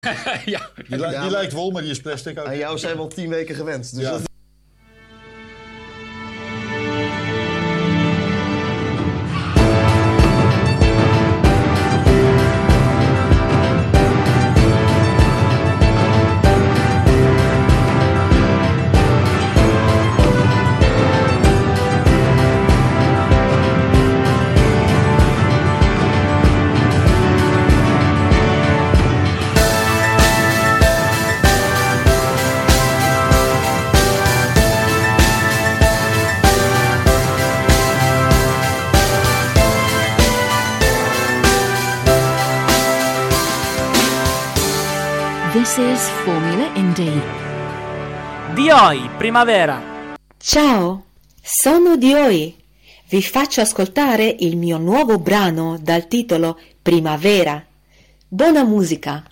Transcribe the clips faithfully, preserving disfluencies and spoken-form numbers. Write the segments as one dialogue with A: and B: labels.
A: ja.
B: Die, li-
C: Ja,
B: die lijkt wel, maar die is plastic ook.
C: Aan jou zijn we al tien weken gewend. Dus
B: Ja.
C: dat...
D: This is Formula Indie.
E: Dioi, primavera.
F: Ciao, sono Dioi. Vi faccio ascoltare il mio nuovo brano dal titolo Primavera. Buona musica.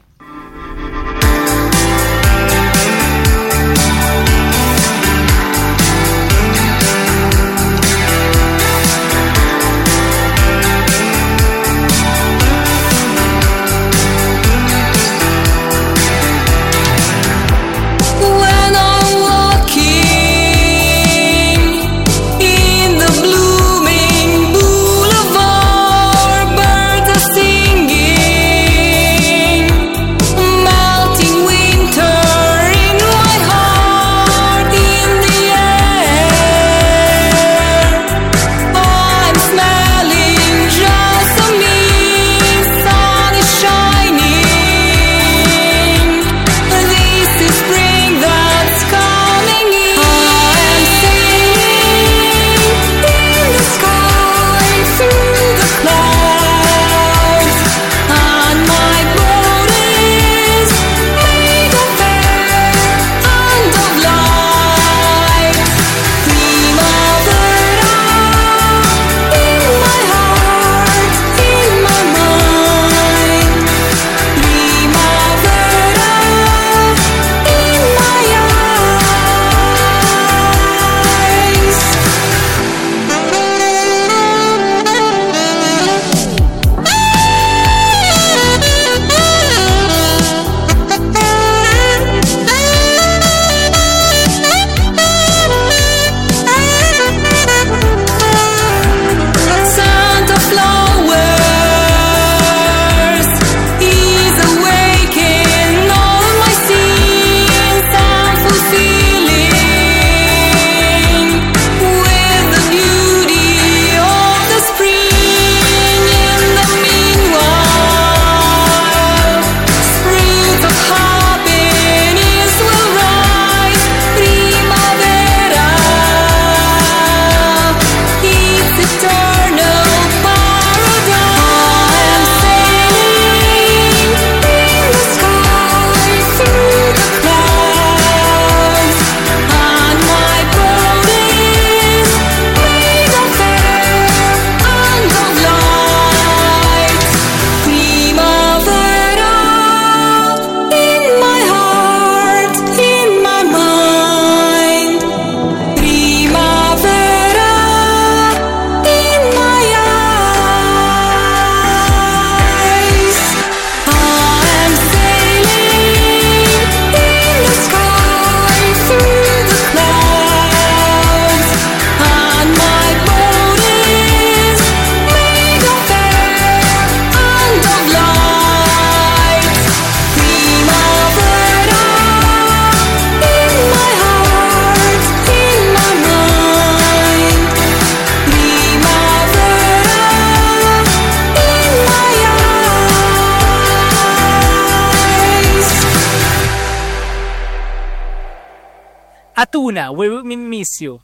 E: Atuna, we will miss you.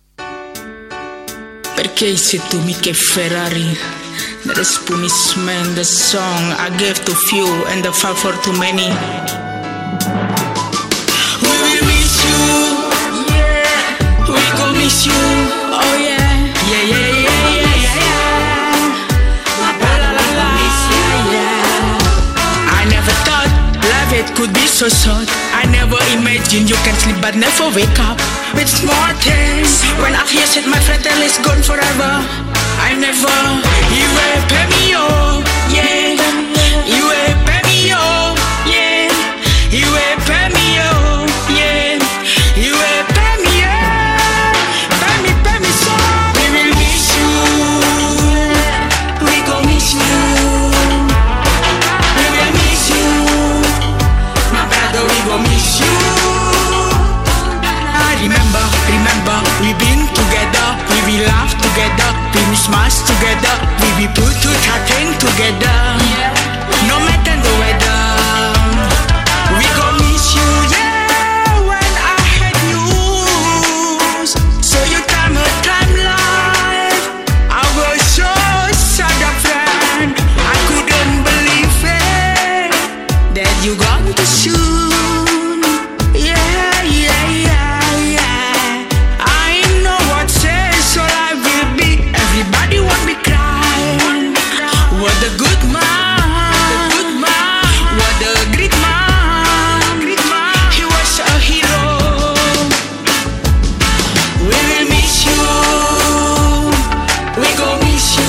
G: Perché sei tu mica Ferrari? That is punishment, the song I gave to few and the fall for too many. We will miss you, yeah. We gon' miss you, oh yeah, yeah, yeah, yeah, yeah, yeah, yeah. La la la la, yeah, yeah. I never thought love it could be so short. I never imagined you can sleep but never wake up. With smart things. When I hear shit, my friend tell is gone forever. I never. You will pay me oh, yeah. You will pay me oh, yeah. we be smash together, we be put to thing together. No matter the weather, we gon' miss you, yeah. When I had you, so you time a time life, I was so sad, a friend. I couldn't believe it that you gone too soon. Yeah, yeah, yeah, yeah. I know what says so I will be. Everybody want me crying. What a good man, good man. What a great man, great man. He was a hero. We will miss you. We gon' miss you.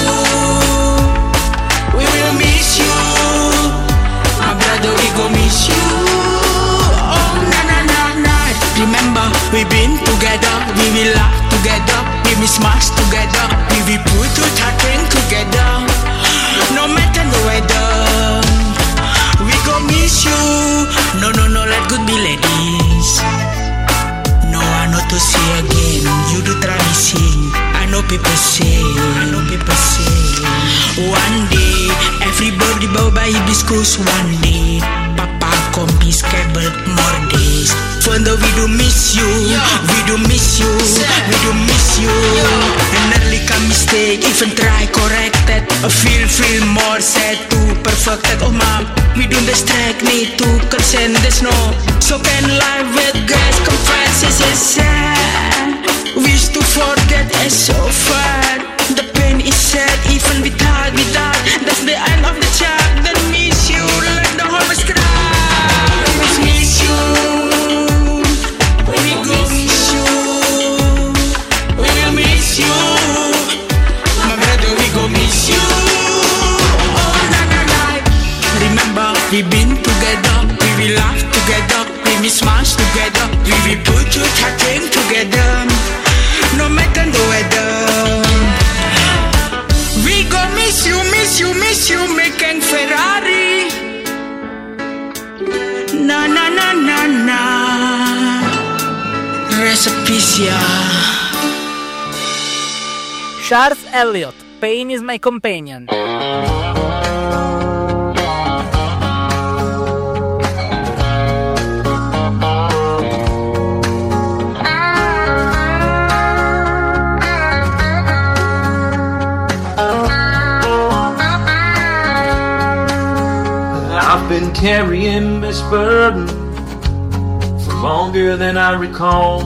G: We will miss you. My brother, we gon' miss you. Oh, na na na na. Remember, we been together, we will laugh together, we will smash together, we will put to thing together. No matter the weather, we gon' miss you. No, no, no, let good be ladies. No, I know to see again. You do try me sing. I know people say, I know people say. One day, everybody bow by hibiscus. One day, Papa come peace cable more days. For the we do miss you, we do miss you, we do miss you. And early come mistake, even try corrected. I feel feel more sad to perfected. Oh mom, we do this track need to consent. There's no so can live with guys confess is sad. Wish to forget is so far. The pain is sad even without without. That's the end of the chapter. Miss you like the whole was cry. Miss miss you. We go miss you. We will miss you. My brother, we go miss you. Oh na na na. Remember we been together, we will laugh together, we will smash together, we will put to thing together. No matter the weather, we go miss you, miss you, miss you, making Ferrari. Na na na na na. Recipes, yeah.
E: Charles Elliott, Pain is my companion.
A: I've been carrying this burden for longer than I recall.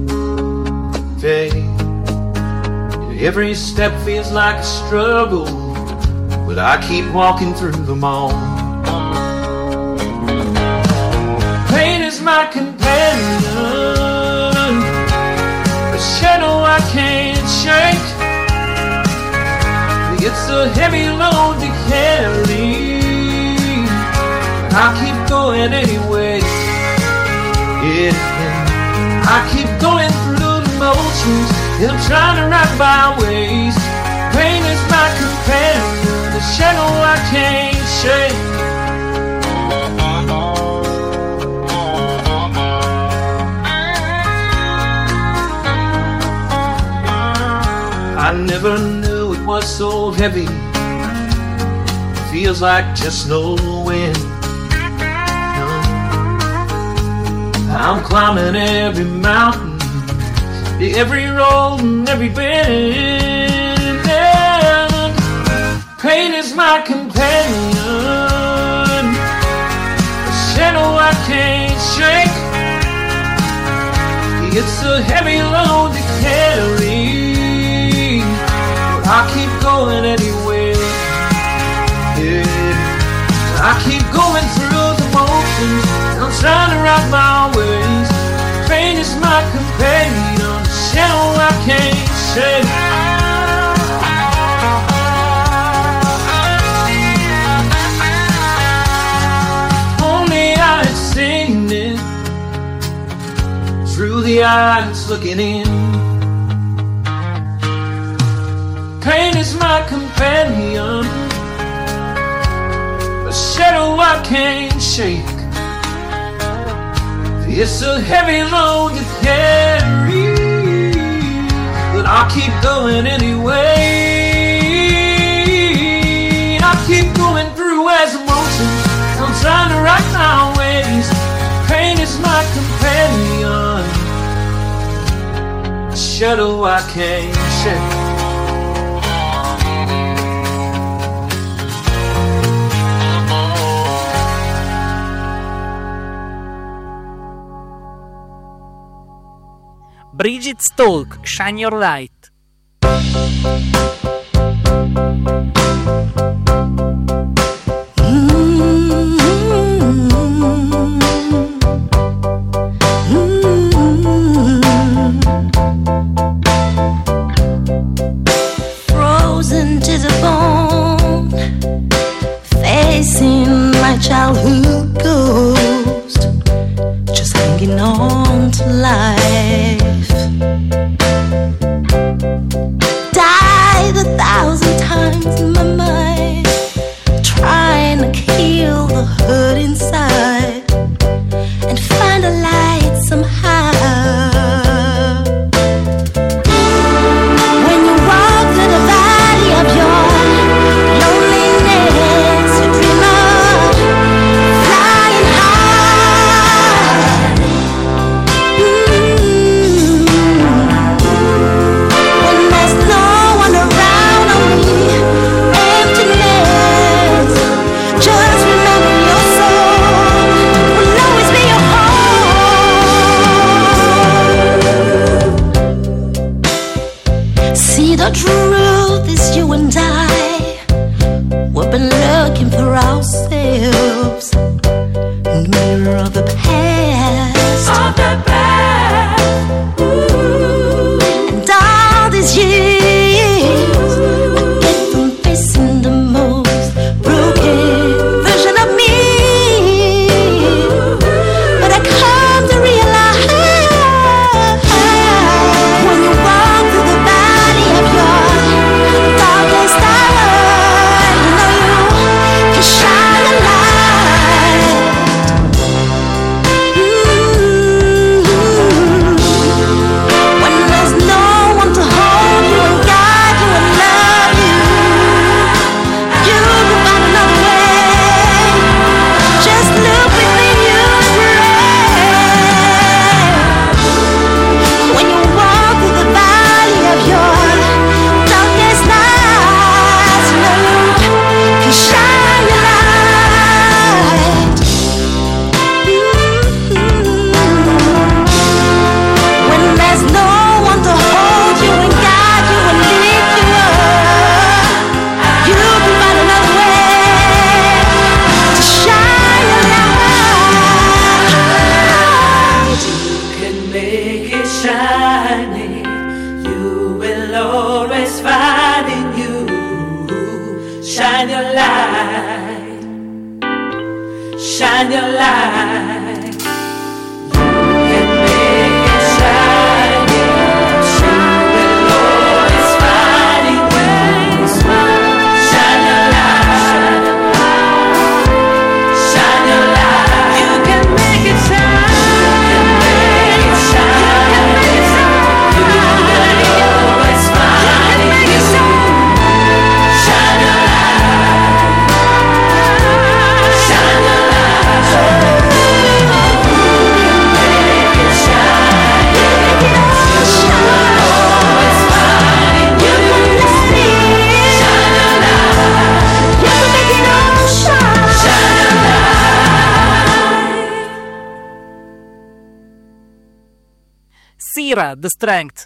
A: Hey, every step feels like a struggle, but I keep walking through them all. Pain is my companion, a shadow I can't shake. It's a heavy load to carry, I keep going anyway. Yeah, I keep going through the motions, and I'm trying to right my ways. Pain is my companion, the shadow I can't shake. I never knew it was so heavy. Feels like just no wind. I'm climbing every mountain, every road and every bend. And pain is my companion, a shadow I can't shake. It's a heavy load to carry, but I keep going anyway. Yeah, I keep going through the motions, I'm trying to right my ways. Pain is my companion, a shadow I can't shake. Only I had seen it through the eyes looking in. Pain is my companion, a shadow I can't shake. It's a heavy load to carry, but I'll keep going anyway. trying to right my ways. Pain is my companion. A shadow I can't shake.
E: Bridget Stalk, Shine Your Light.
B: Frozen to the bone, facing my childhood ghost, just hanging on to life. Died a thousand times in my mind, trying to kill the hurt inside and find a light somehow. When you walk through the valley of your loneliness, you dream of flying high. Mm-hmm. When there's no one around, only emptiness, just remember your soul will always be your home. See, the truth is you and I, we've been looking for ourselves in the mirror of the past. Of the past. Ooh. And all these years I get from facing the most broken version of me. But I come to realize when you walk through the valley of your darkest hour, you know you can shine a light. Mm-hmm. When there's no one to hold you and guide you and love you, you can find another way. Just look within you and pray. When you walk through the valley of your darkest nights, you know you can shine your light. Mm-hmm. When there's no one to hold you and guide you and lift you up, you can find another way to shine your light.
G: You can make it shining. You will always find in you. Shine your light. Shine your light. You can make it shining. You will always find in you. Shine your light. Shine your light. You can make it shine. You can make it shine. You will always find in you. Shine your light. Shine your light.
E: Sira, The Strength.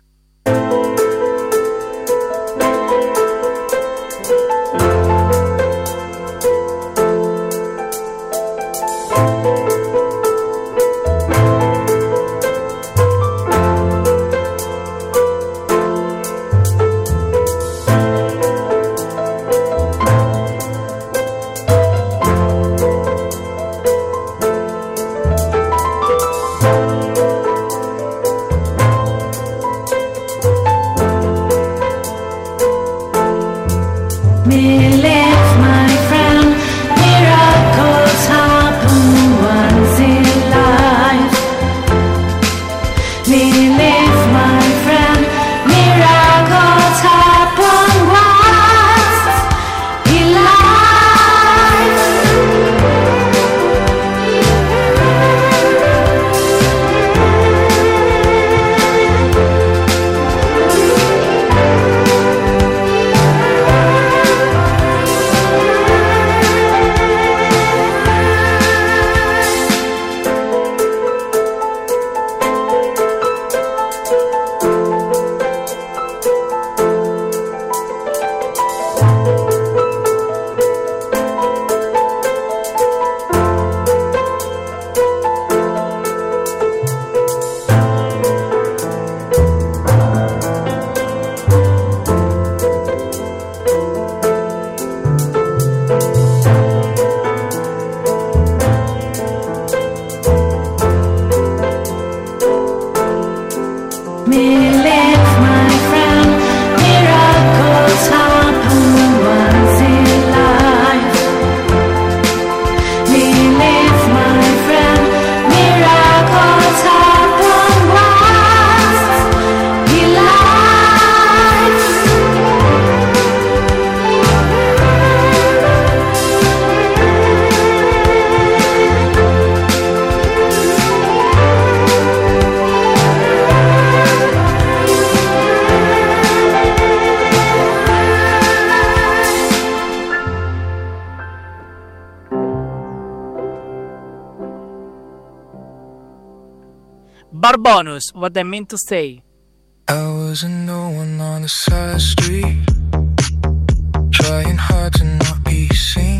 E: Barbonus, What I Meant to Say.
H: I wasn't no one on the side street, trying hard to not be seen.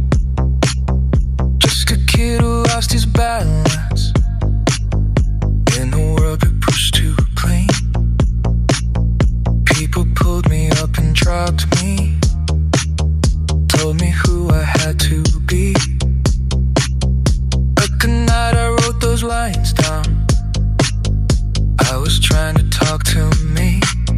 H: Just a kid who lost his balance in a world that pushed too clean. People pulled me up and dropped me, told me who I had to be. But the night I wrote those lines down, I was trying to talk to me.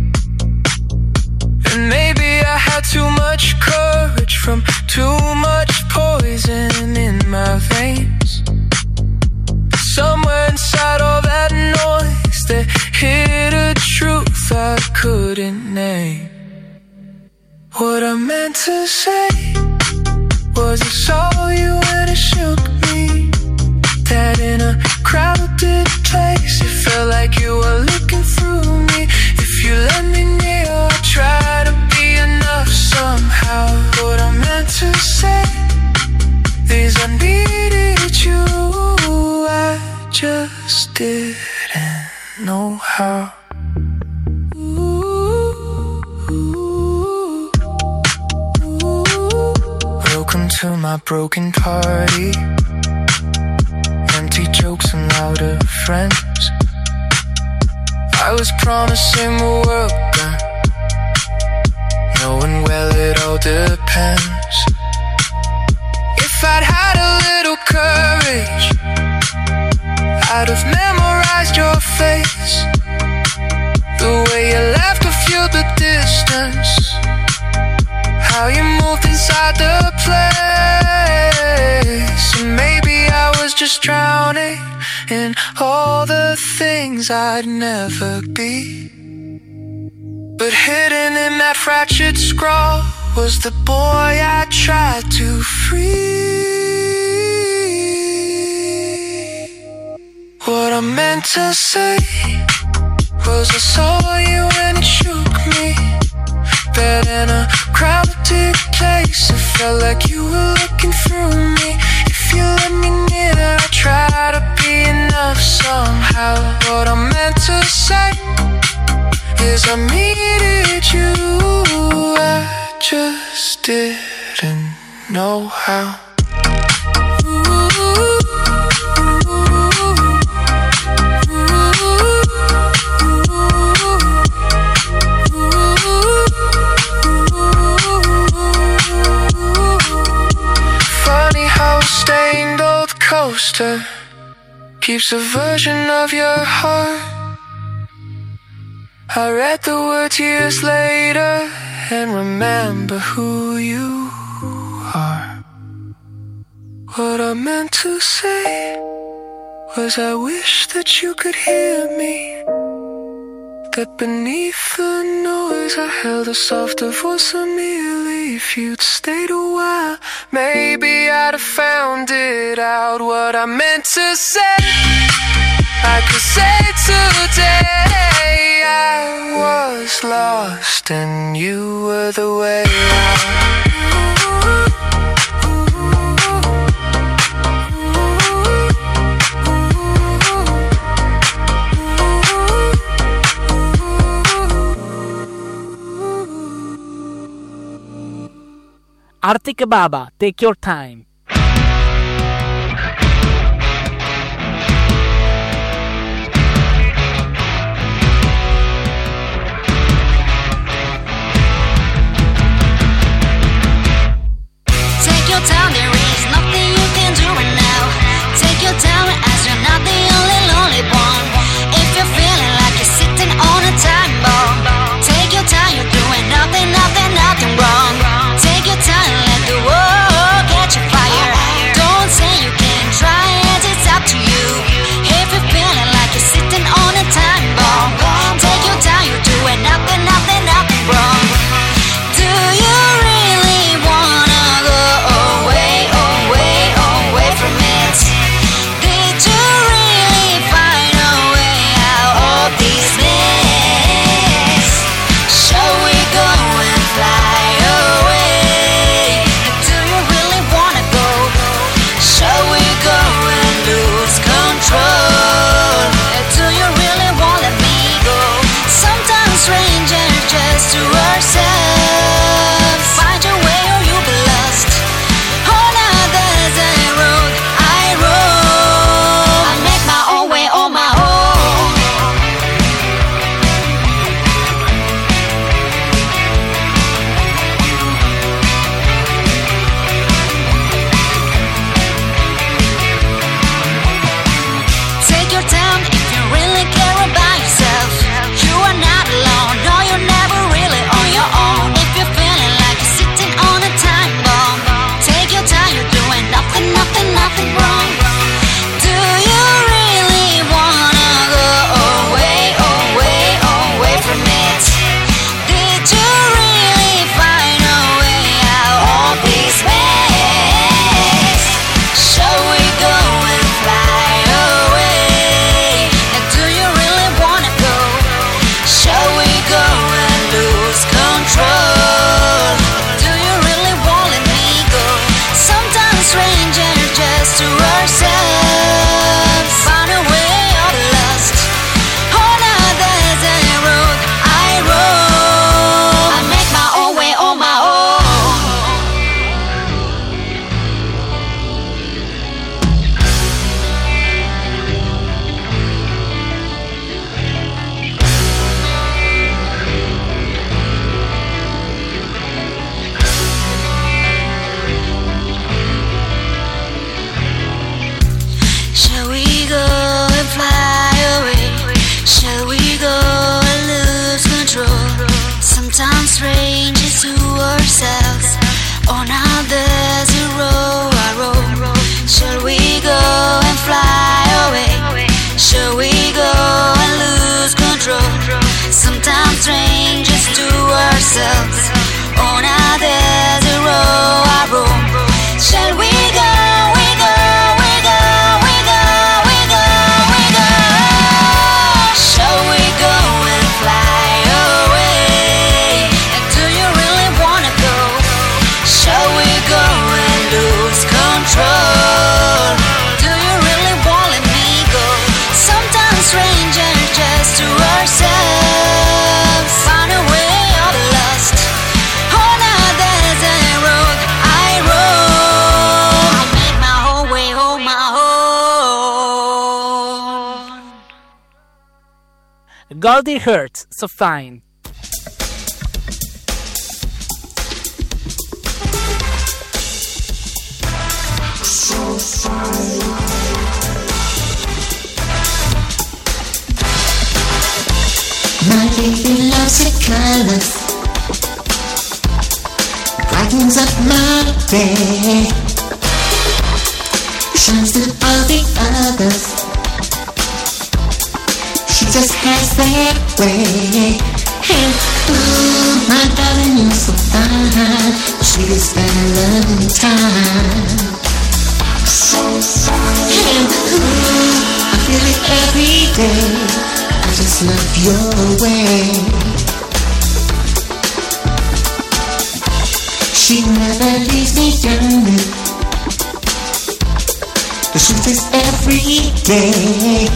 H: And maybe I had too much courage from too much poison in my veins. Somewhere inside all that noise, there hid a truth I couldn't name. What I meant to say was I saw you and it shook me, that in a crowded place it felt like you were looking through me. If you let me near, I'll try to be enough somehow. What I meant to say is I needed you, I just didn't know how. Ooh, ooh, ooh. Welcome to my broken party, empty jokes and louder friends. I was promising the world, but knowing well it all depends. If I'd had a little courage, I'd have memorized your face. The way you laughed to feel the distance, how you moved inside the place. And maybe I was just drowning in all the things I'd never be. But hidden in that fractured scrawl was the boy I tried to free. What I meant to say was I saw you and it shook me, that in a crowded place it felt like you were looking through me. If you let me near, I'll try to be enough somehow. What I meant to say is I needed you, I just didn't know how. Funny how a stained old coaster keeps a version of your heart. I read the words years later and remember who you are. What I meant to say was I wish that you could hear me, that beneath the noise I held a softer voice of me. If you'd stayed a while, maybe I'd have found it out. What I meant to say, I could say today. I was lost and you were the way out.
E: Arctic Baba, Take Your Time.
B: Take your time, there is nothing you can do right now. Take your time as you're not the only lonely one. If you're feeling like you're sitting on a time bomb, take your time, you're doing nothing, nothing, nothing wrong. Take your time, let the world catch a fire.
E: Goldie Hair, So Fine.
B: So fine. My baby loves your colors, brightens up my day, shines through all the others. She just has that way. And ooh, my darling, you're so fine, sweetest Valentine. So fine. And ooh, I feel it every day. I just love your way. She never leaves me young. The truth is every day.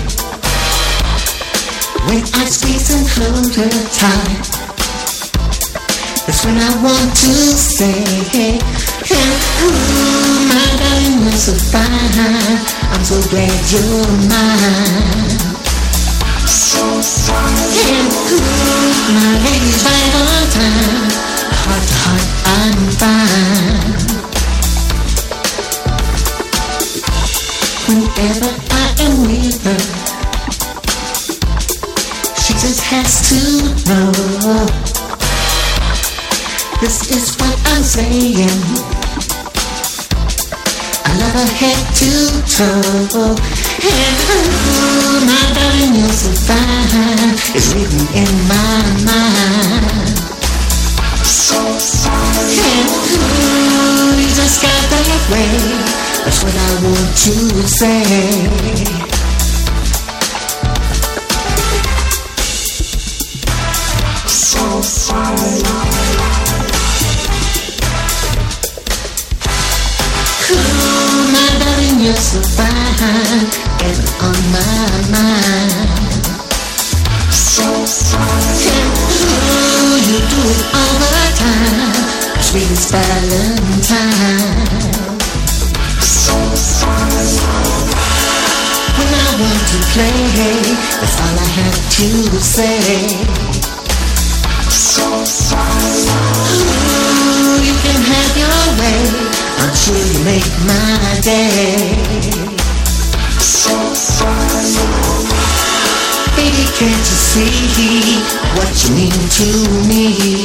B: When I squeeze and hold her tight, that's when I want to say, hey, ooh, my darling, you're so fine. I'm so glad you're mine. So fine. And ooh, my lady's right on time. Heart to heart, I'm fine. Whenever I am with her, she just has to know. This is what I'm saying. I love her head to toe. And ooh, my darling, you're so fine. It's written in my mind. So fine. And ooh, you just got that way. That's what I want to say. So fine. Ooh, my darling, you're so fine, ever on my mind. So fine. Ooh, you do it all the time, sweetest Valentine. So fine. When I want to play, that's all I have to say. So fine. Ooh, you can have your way. I'm sure you make my day. So fine. Baby, can't you see what you mean to me?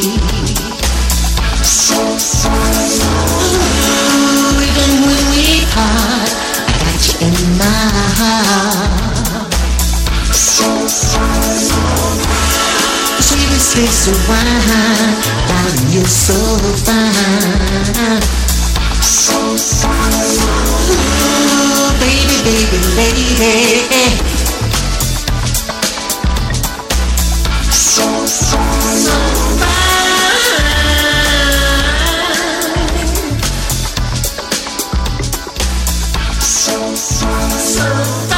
B: So fine. Ooh, even when we part, I got you in my heart. So fine. Sweetest taste of wine, darling, you're so fine. So fine. Ooh, baby, baby, lady. So fine. So fine. So fine. So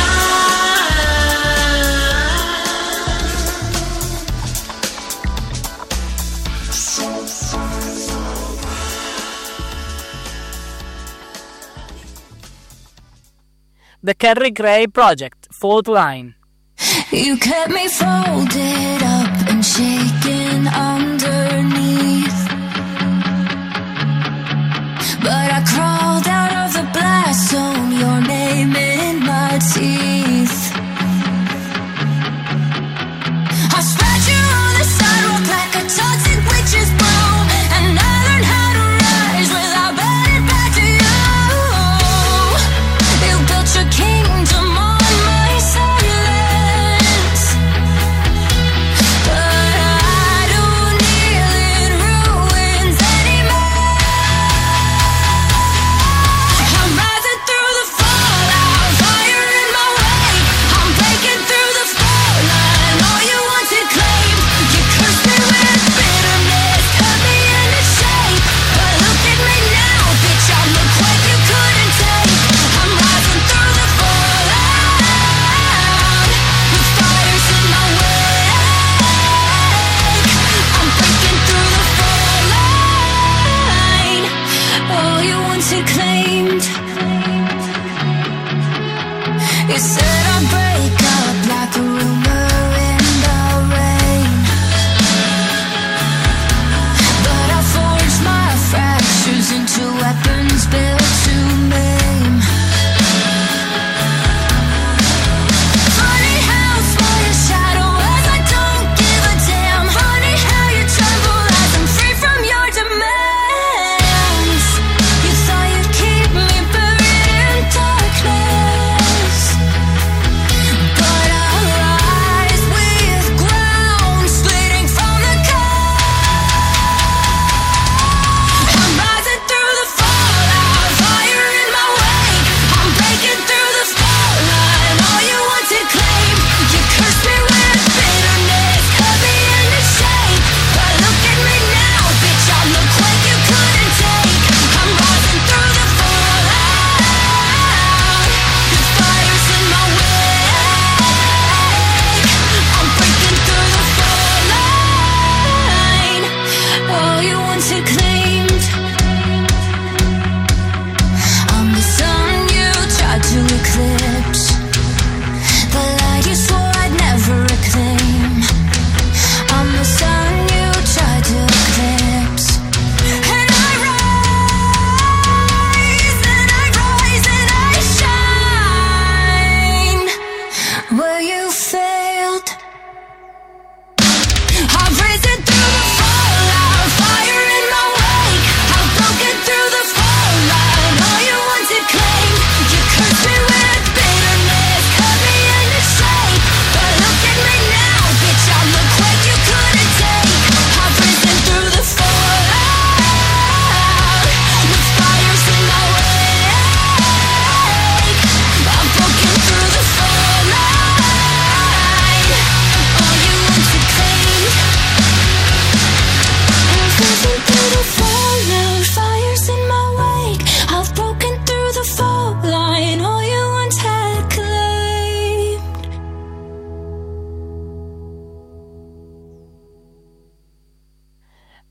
E: The Kerry Gray Project, Fault Line.
I: You kept me folded up and shaking underneath, but I crawled out of the blast zone, your name in my teeth. I spread you on the sidewalk like a toxic witch's broom, and I learned how to rise without bending back to you. You built your kingdom on my silence, but I don't kneel in ruins anymore.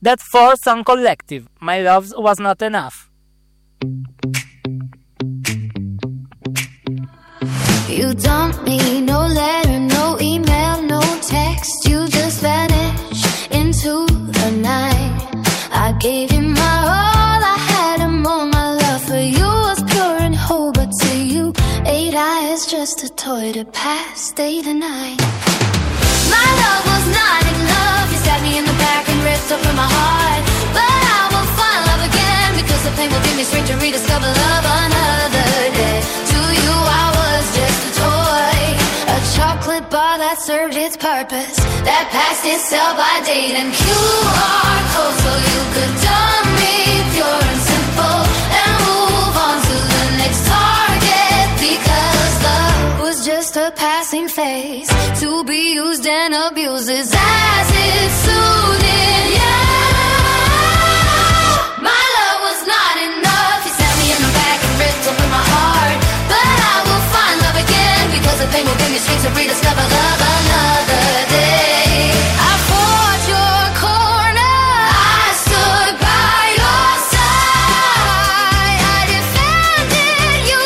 E: That for Sun Collective, My Love Was Not Enough.
B: You dumped me, no letter, no email, no text. You just vanished into the night. I gave you my all, I had and more. My love for you was pure and whole, but to you, eight eyes just a toy to pass day to night. My love was not enough. You stabbed me in the back and ripped open my heart. But I will find love again, because the pain will give me strength to rediscover love another day. To you I was just a toy, a chocolate bar that served its purpose, that passed itself by date and Q R code, so you could dump me pure and simple and move on to the next target, because love was just a passing phase to be used and abused as it suited you. My love was not enough. You stabbed me in the back and ripped open my heart. But I will find love again, because the pain will give me strength to rediscover love another day. I fought your corner, I stood by your side, I defended you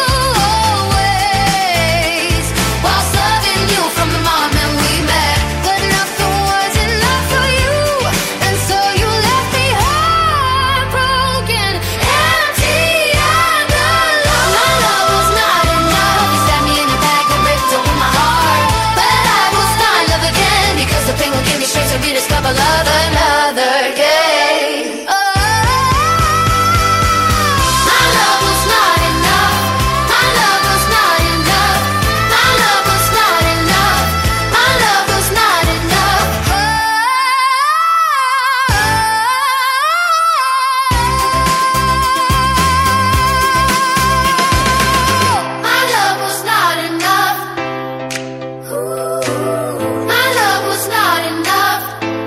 B: always, whilst loving you from the moment we met. But nothing was enough for you, and so you left me heartbroken, empty and alone. My love was not enough. You stabbed me in the back and ripped open my heart. But I will find love again, because the pain will give me strength to rediscover love another day. Oh, my love was not enough. My love was not enough. My love was not enough. My love was not enough. Oh, my love was not enough. My love was not enough.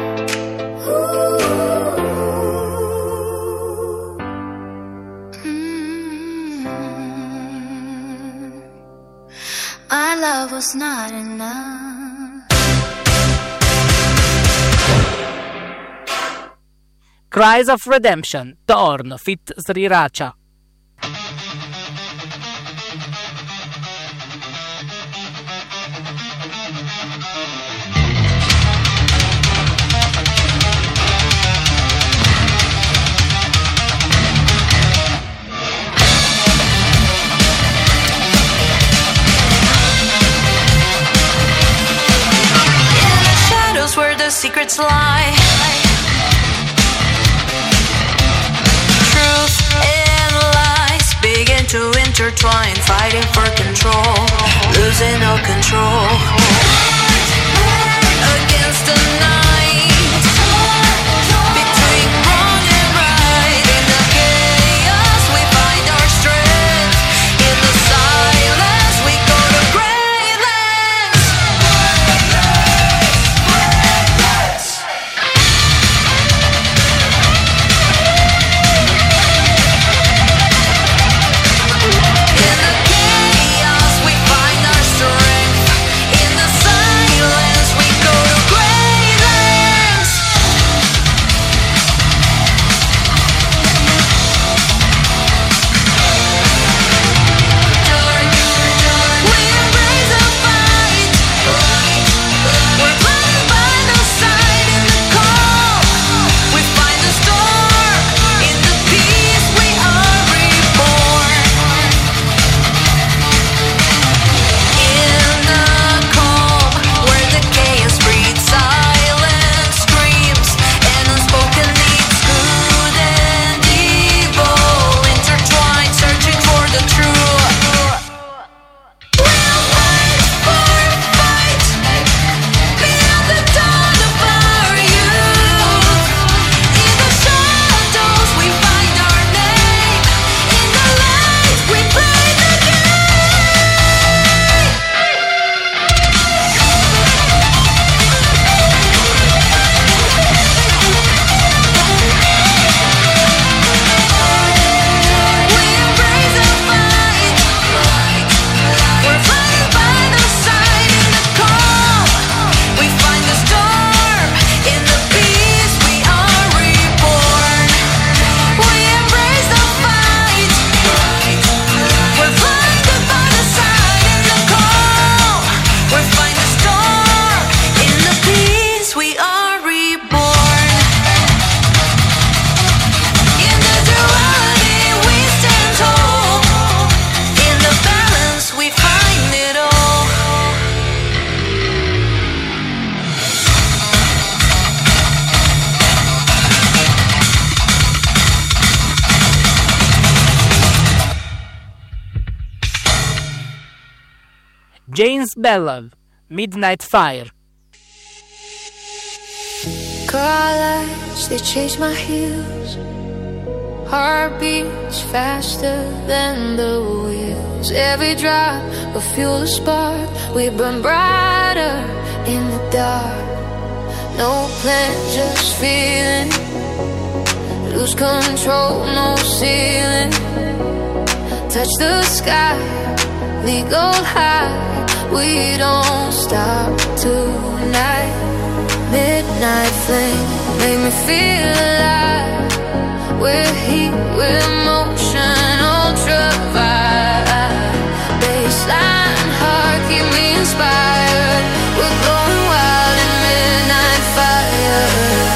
B: My love was not enough.
E: Cries of Redemption, Torn, fit Sriracha.
G: Shadows where the secrets lie. Truth and lies begin to intertwine, fighting for control, losing all control. Against the night, between wrong and right, in the chaos we find our strength. In the silence we go to great lengths. In the chaos we find our strength.
E: James Bellov, Midnight Fire.
H: Car lights, they chase my heels. Heart beats faster than the wheels. Every drop of fuel a spark. We burn brighter in the dark. No plan, just feeling. Lose control, no ceiling. Touch the sky, we go high. We don't stop tonight. Midnight flame, make me feel alive. We're heat, we're motion, ultra vibe. Baseline heart, keep me inspired. We're going wild in midnight fire.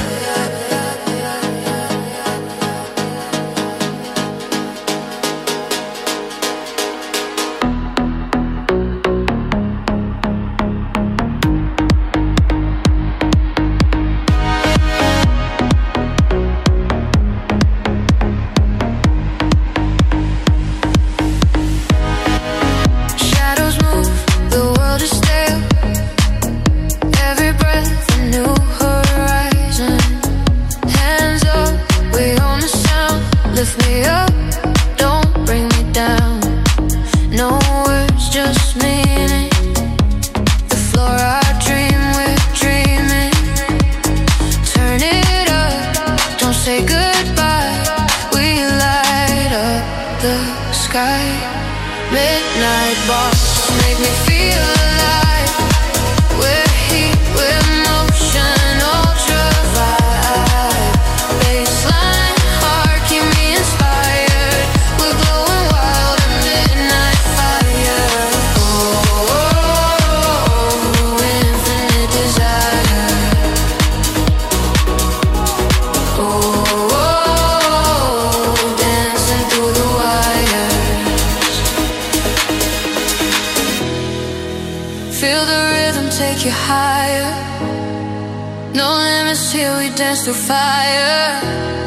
I: through fire.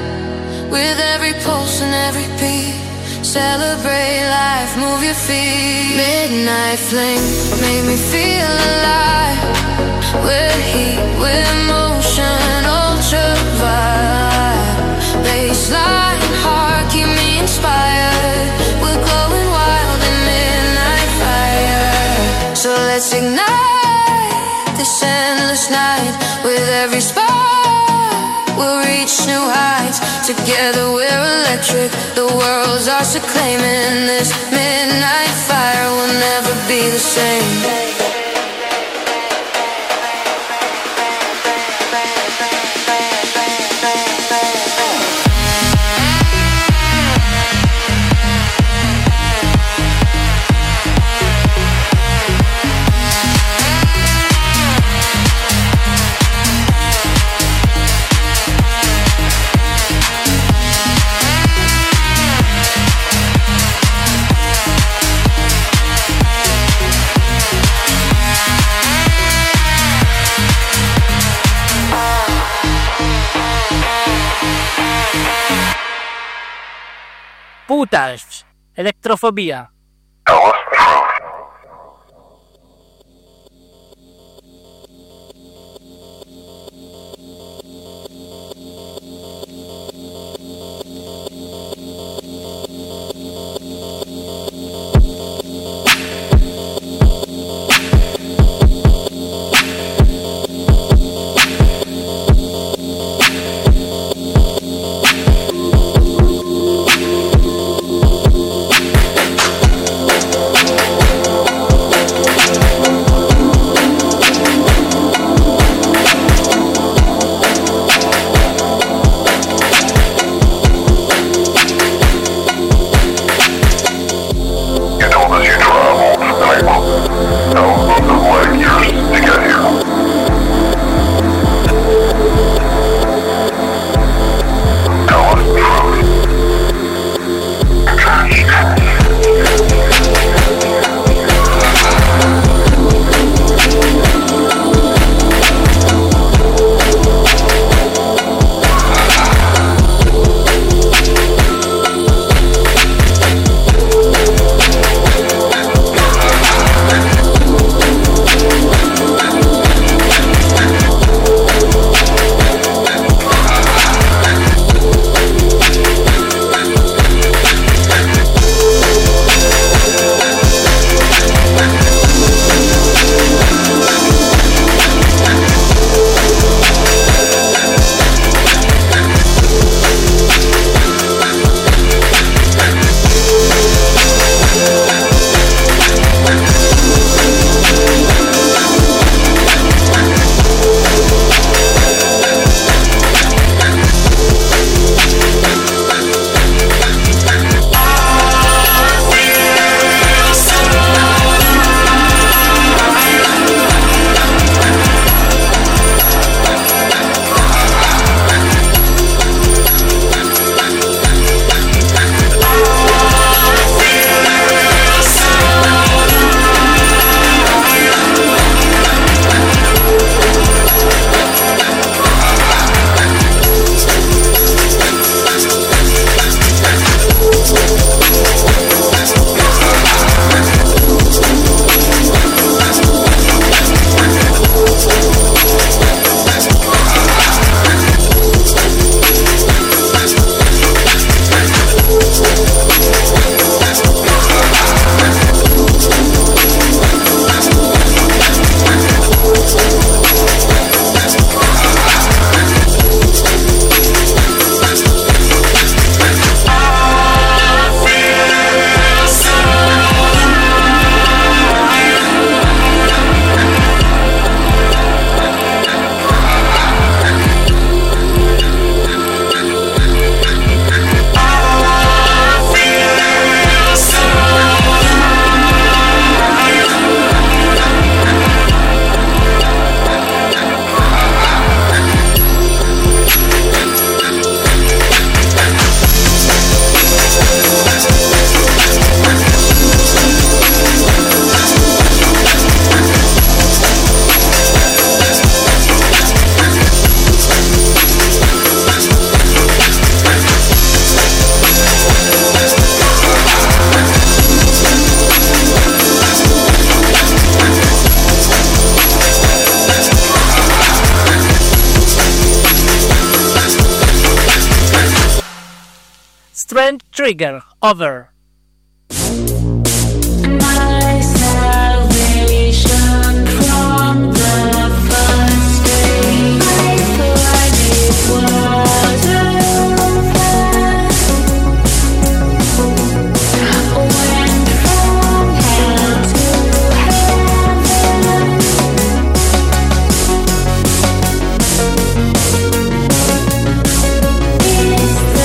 I: With every pulse and every beat, celebrate life, move your feet. Midnight flame, make me feel alive. We're heat, we're motion, ultra vibe. Baseline heart, keep me inspired. We're glowing wild in midnight fire. So let's ignite this endless night. With every spark we'll reach new heights. Together we're electric. The world's ours to claim. And this midnight fire will never be the same.
E: Putash, Electrophobia.
I: We'll be right back.
E: Strength Trigger, Over.
G: My salvation from the first day I thought it was over. Went from hell to heaven. It's the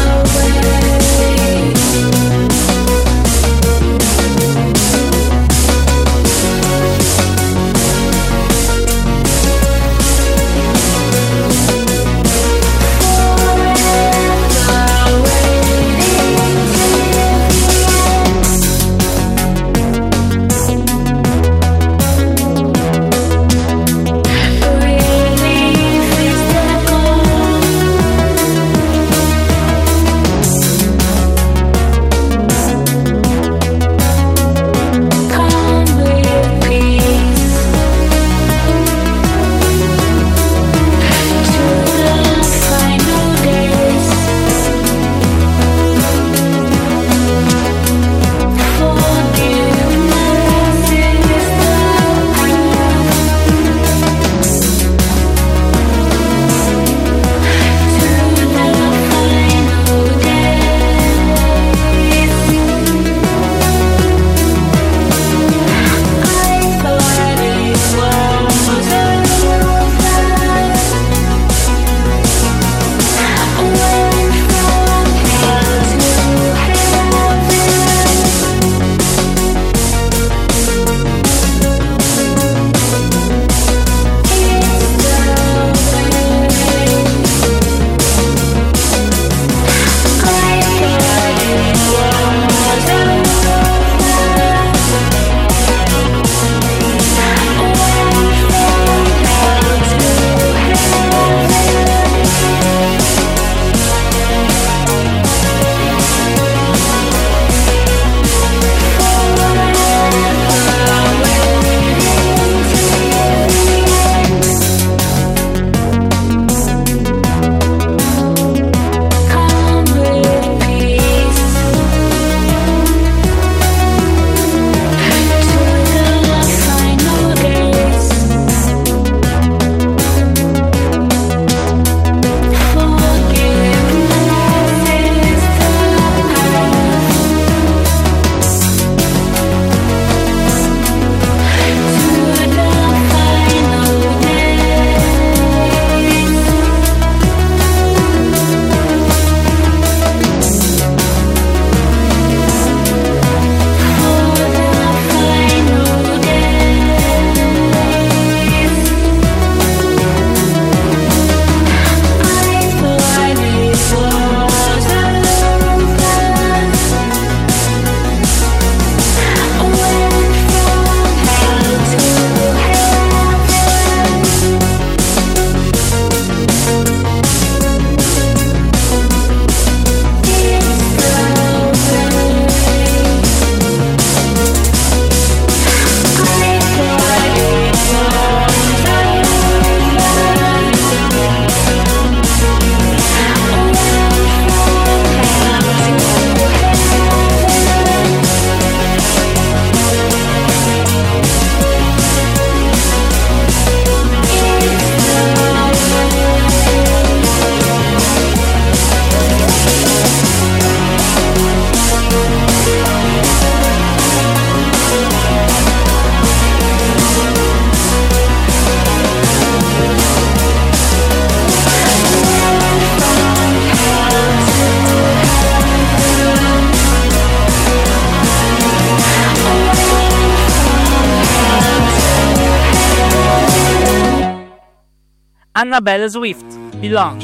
E: Annabelle Swift, Belong.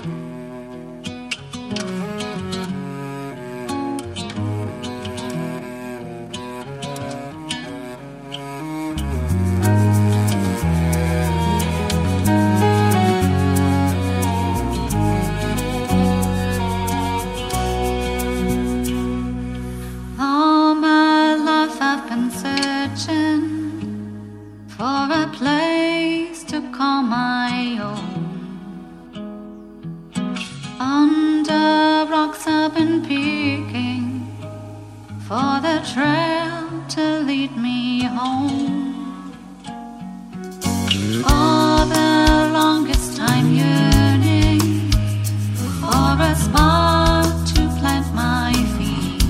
J: All my life I've been searching for a place to call my own. Under rocks I've been peering a trail to lead me home. For the longest time yearning for a spot to plant my feet.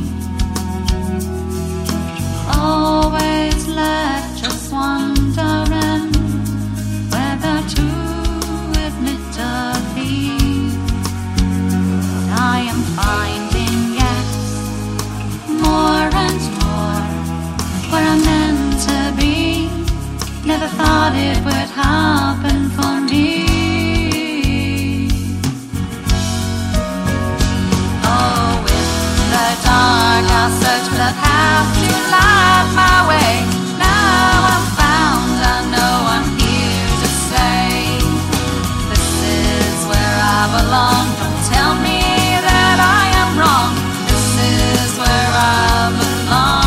J: Always left just wondering whether to admit defeat. I am finding, yes, more and more where I'm meant to be. Never thought it would happen for me. Oh, in the dark I'll search for the path to light my way. Now I'm found, I know I'm here to stay. This is where I belong. Don't tell me that I am wrong. This is where I belong.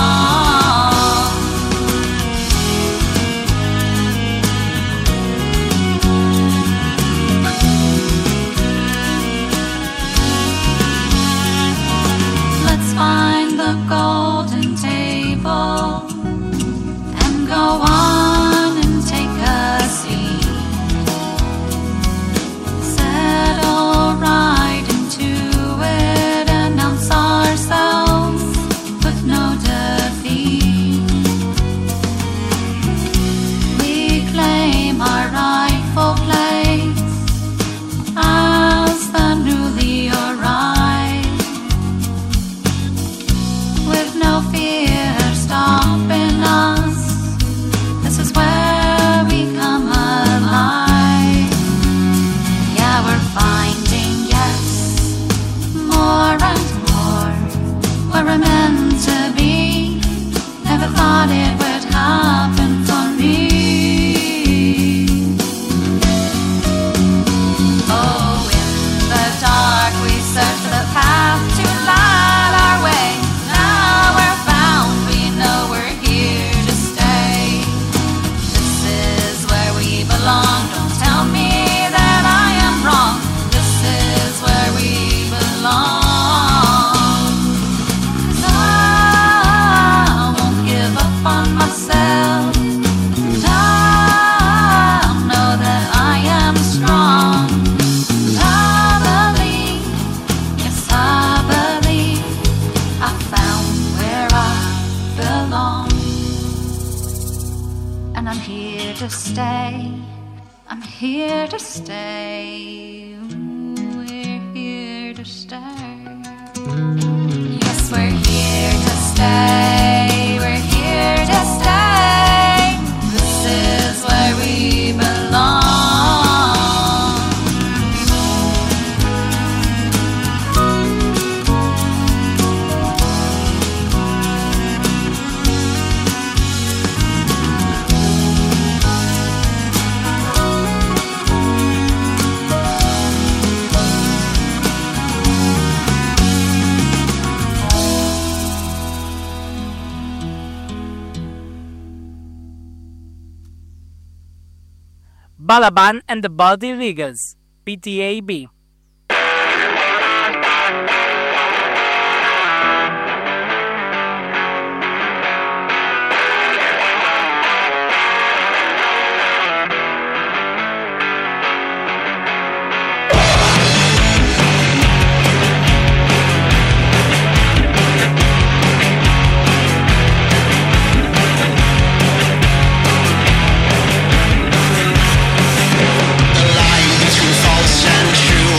J: Let's find the golden table and go on and take a seat. Settle right into it, announce ourselves with no defeat. We claim our rightful place as the newly arrived, with no fear stopping us. This is where we come alive. Yeah, we're finding, yes, more and more where we're meant to be. Never thought it would happen for me. Oh, in the dark we search for the path to light our way. Now we're found, we know we're here to stay. This is where we belong. Don't tell me that I am wrong. This is where we belong. 'Cause I won't give up on myself. And I know that I am strong. And I believe, yes I believe, I found where I belong. And I'm here to stay. I'm here to stay. We're here to stay. Yes, we're here to stay. We're here to stay. This is where we belong.
E: Balaban and the Baldy Riggers, P T A B.
K: Between false and true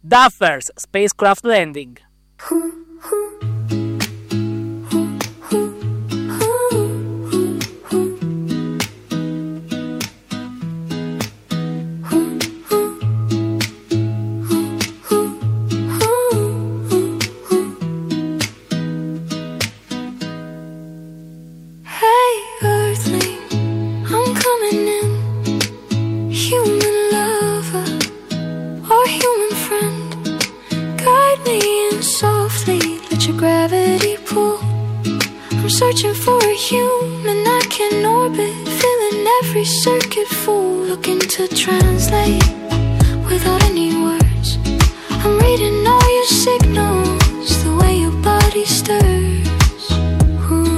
E: Duffers, Spacecraft Landing.
I: Searching for a human I can orbit, feeling every circuit full, looking to translate without any words. I'm reading all your signals, the way your body stirs. Ooh,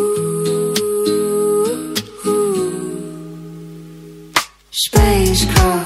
I: ooh, ooh. Spacecraft